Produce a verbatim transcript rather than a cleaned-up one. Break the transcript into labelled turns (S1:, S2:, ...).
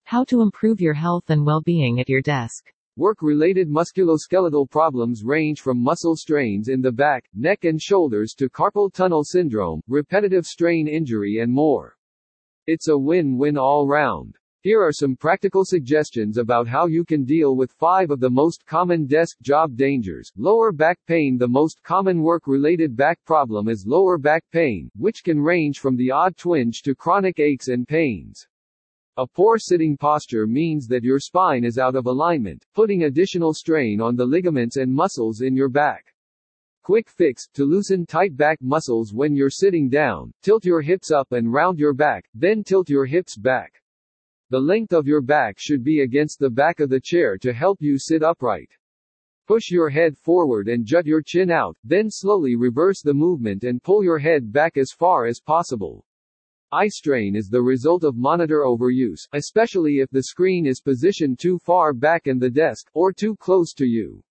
S1: How to improve your health and well-being at your desk.
S2: Work-related musculoskeletal problems range from muscle strains in the back, neck and shoulders to carpal tunnel syndrome, repetitive strain injury and more. It's a win-win all round. Here are some practical suggestions about how you can deal with five of the most common desk job dangers. Lower back pain. The most common work-related back problem is lower back pain, which can range from the odd twinge to chronic aches and pains. A poor sitting posture means that your spine is out of alignment, putting additional strain on the ligaments and muscles in your back. Quick fix: to loosen tight back muscles when you're sitting down, tilt your hips up and round your back, then tilt your hips back. The length of your back should be against the back of the chair to help you sit upright. Push your head forward and jut your chin out, then slowly reverse the movement and pull your head back as far as possible. Eye strain is the result of monitor overuse, especially if the screen is positioned too far back in the desk, or too close to you.